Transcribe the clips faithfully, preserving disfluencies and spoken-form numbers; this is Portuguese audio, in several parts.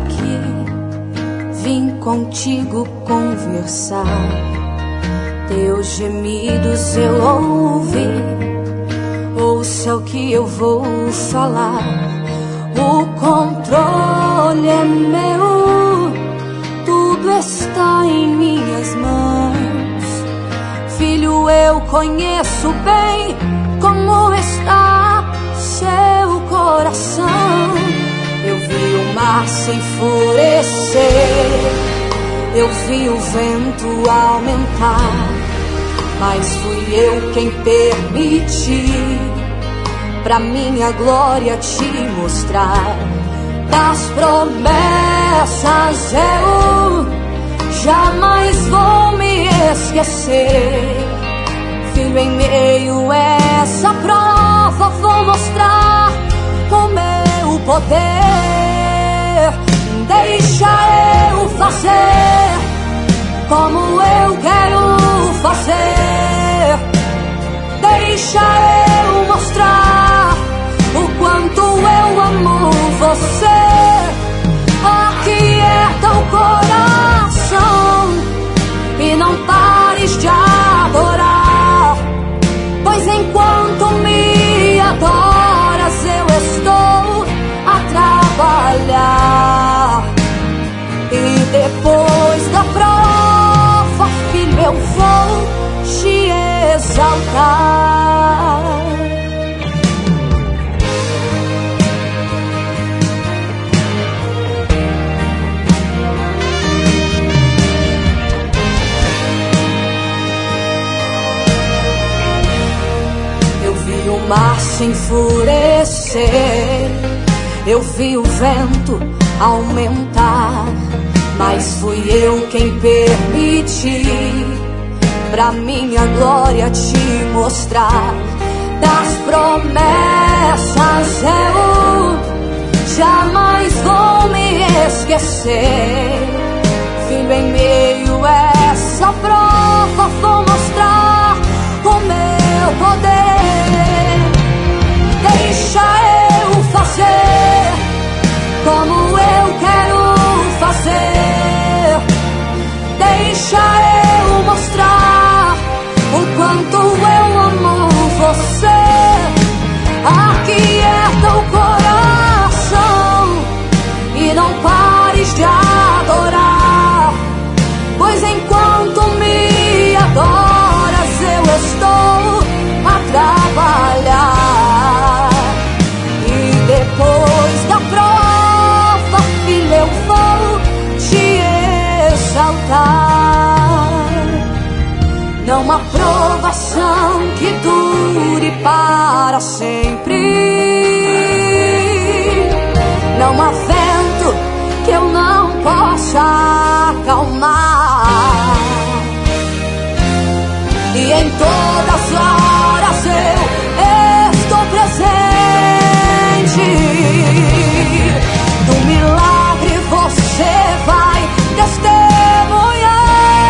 aqui, vim contigo conversar. Teus gemidos eu ouvi, ouça o que eu vou falar. O controle é meu, tudo está em minhas mãos. Filho, eu conheço bem como está seu coração. Eu vi o mar se enfurecer, eu vi o vento aumentar, mas fui eu quem permiti pra minha glória te mostrar. Das promessas eu jamais vou me esquecer. Filho, em meio a essa prova vou mostrar o meu poder. Deixa eu fazer como eu quero fazer. Deixa eu mostrar o quanto eu amo você. Aquieta o coração e não pares de adorar, pois enquanto me adoras eu estou a trabalhar. E depois da prova, filho, eu vou te exaltar. Eu vi o mar se enfurecer, eu vi o vento aumentar, mas fui eu quem permiti pra minha glória te mostrar. Das promessas eu jamais vou me esquecer. Filho, em meio a essa prova vou mostrar o meu poder. Deixa eu fazer como eu quero fazer. Deixa eu mostrar o quanto eu amo você. Aquieta o coração e não pares de adorar, pois enquanto me adoras eu estou a trabalhar. E depois da prova, filho, eu vou te exaltar. Não há provação que dure para sempre, não há vento que eu não possa acalmar. E em todas as horas eu estou presente. Do milagre você vai testemunhar.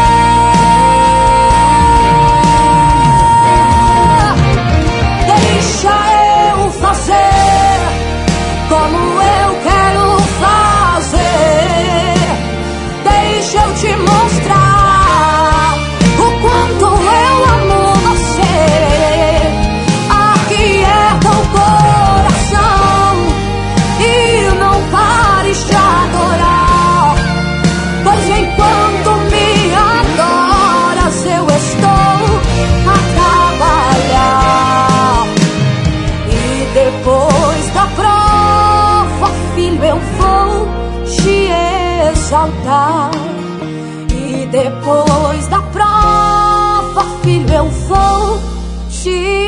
Deixa eu fazer como eu quero fazer. Deixa eu te mostrar o quanto eu amo você. Aquieta o coração e não pares de adorar, pois enquanto me adoras eu estou a trabalhar. E depois da prova, filho, eu vou te exaltar. E depois da prova, filho, eu vou te